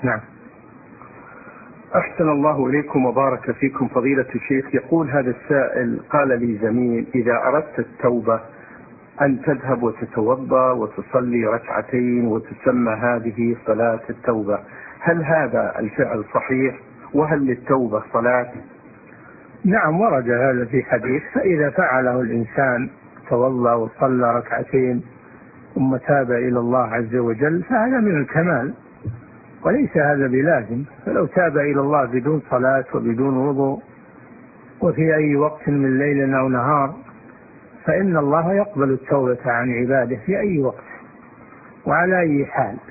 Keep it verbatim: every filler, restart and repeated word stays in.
نعم. أحسن الله إليكم وبارك فيكم فضيلة الشيخ. يقول هذا السائل: قال لي زميل: إذا أردت التوبة أن تذهب وتتوضأ وتصلي ركعتين وتسمى هذه صلاة التوبة، هل هذا الفعل صحيح؟ وهل للتوبة صلاة؟ نعم، ورد هذا في حديث: فإذا فعله الإنسان توضأ وصلى ركعتين ثم تاب إلى الله عز وجل فهذا من الكمال، وليس هذا بلازم. فلو تاب إلى الله بدون صلاة وبدون وضوء وفي أي وقت من ليل أو نهار فإن الله يقبل التوبة عن عباده في أي وقت وعلى أي حال.